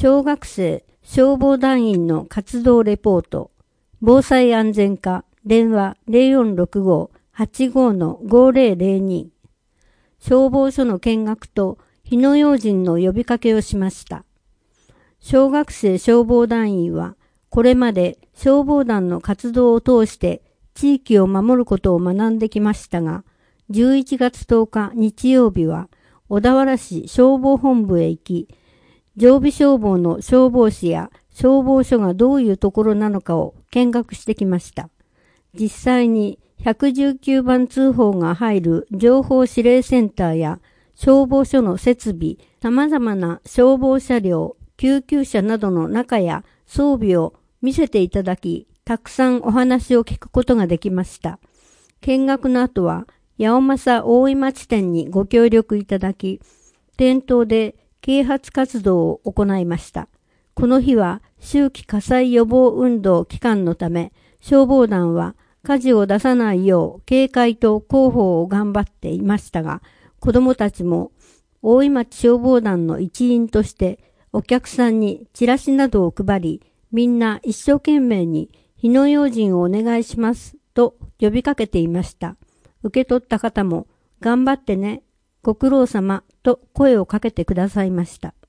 小学生消防団員の活動レポート。防災安全課電話 0465-85-5002。消防署の見学と火の用心の呼びかけをしました。小学生消防団員はこれまで消防団の活動を通して地域を守ることを学んできましたが、11月10日日曜日は小田原市消防本部へ行き、常備消防の消防士や消防署がどういうところなのかを見学してきました。実際に119番通報が入る情報指令センターや消防署の設備、様々な消防車両、救急車などの中や装備を見せていただき、たくさんお話を聞くことができました。見学の後は、八尾正大井町店にご協力いただき、店頭で啓発活動を行いました。この日は秋季火災予防運動期間のため、消防団は火事を出さないよう警戒と広報を頑張っていましたが、子どもたちも大井町消防団の一員としてお客さんにチラシなどを配り、みんな一生懸命に火の用心をお願いしますと呼びかけていました。受け取った方も頑張ってね、ご苦労様と声をかけてくださいました。